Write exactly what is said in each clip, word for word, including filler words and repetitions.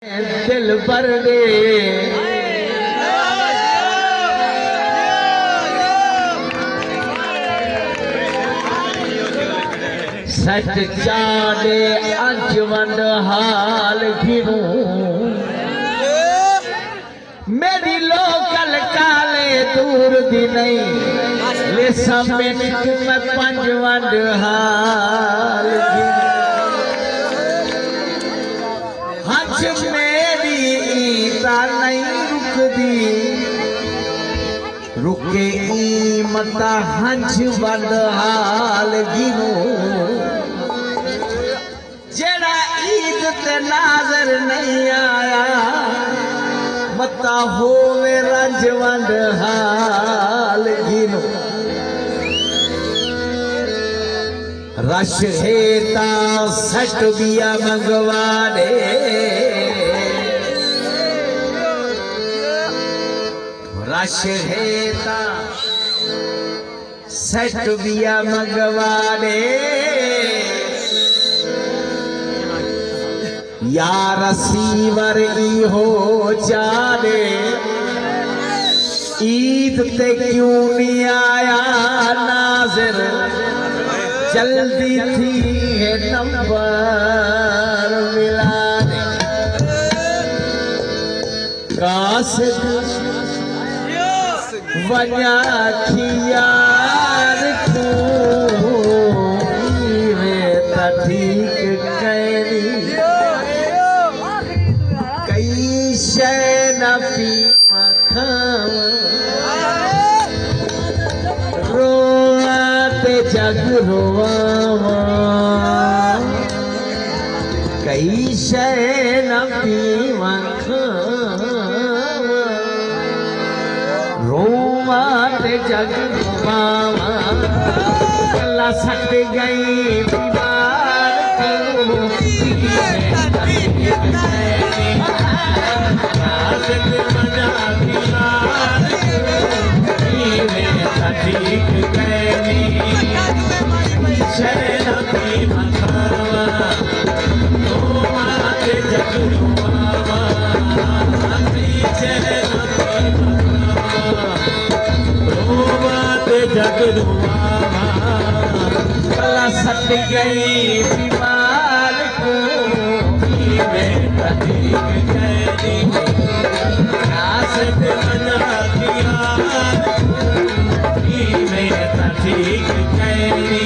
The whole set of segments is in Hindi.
दिल पर दे सच चादे अंजवंड हाल गिनू मेरी लोकल काले दूर दी नहीं ले समेत मैं पंजवंड हाल गिनू हंस मेरी ईता नहीं रुकदी रुके ई मता हंस वंड हाल गिनू जेड़ा ईद ते नाजर नहीं आया मता होवे रंज वंड हाल गिनू रश हेता सट बिया मंगवाड़े रश हेता सट बिया मंगवाड़े यार सीवर ई हो जाने ईद ते क्यों नहीं आया नाज़िर जल्दी थी है नंबर मिलाने कासिद वन्या खियार को ठीक कैरी कई शय न पीवा खावा रोआते जग रोआवा कई शय न पीवा खावा रोआते जग रोआवा अल्लाह सट गई बीमार को ठीक कैनी शरण की मखावा रोमाते जगरुआवा शरण की मखावा रोमाते जगरुआवा अल्लाह सट गई बीमार को मैं ठीक कैनी कासिद मना किया ठीक कैनी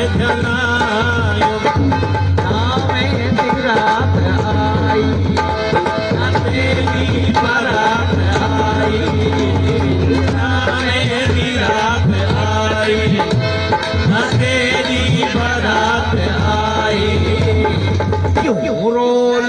जलायो नामे रात आई तेरी बारात आई नामे रात आई तेरी बारात आई क्यों रो